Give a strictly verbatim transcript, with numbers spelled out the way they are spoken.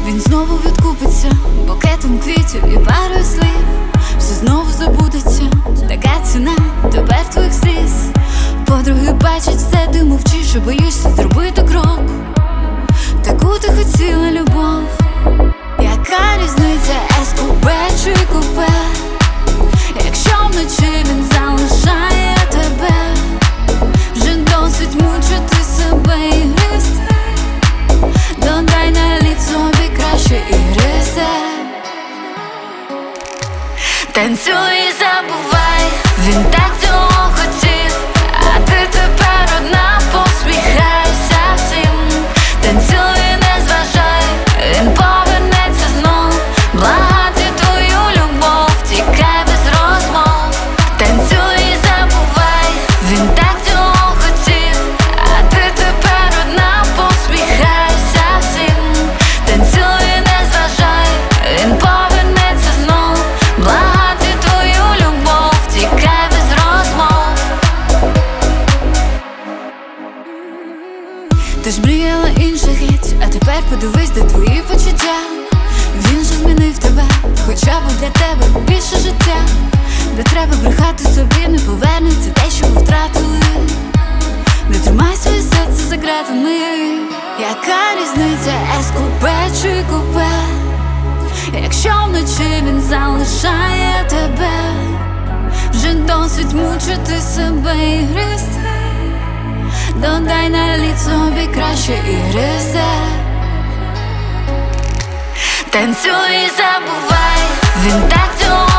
Він знову відкупиться букетом квітів і парою слів. Все знову забудеться, така ціна тепер твоїх сліз. Подруги бачать все, ти мовчиш і боїшся зробити крок. Таку ти хотіла любов. Яка різниця, ес-купе чи купе, якщо вночі він залишає тебе? Вже досить мучити себе і гризти. Додай наліт собі краще і гризти. Танцюй і забувай, він так цього хотів, а ти тепер одна, посміхайся всім. Танцюй і не зважай, він повернеться знов, благати твою любов, тікай без розмов. Танцюй і забувай, він так цього хотів, а ти тепер одна, посміхайся всім. Танцюй і не зважай, він повернеться знов, благати твою любов, тікай без розмов. Ти ж мріяла інших геть, а тепер подивись, де твої почуття. Він же змінив тебе, хоча б для тебе більше життя. Де треба брехати собі, не повернеться те, що ви втратили. Не тримай своє серце за ґратами. Яка різниця, ес-купе чи купе, якщо вночі він залишає тебе? Вже досить мучити себе і гризти. Додай наліт собі краще і гризти. Танцюй і забувай, він так цього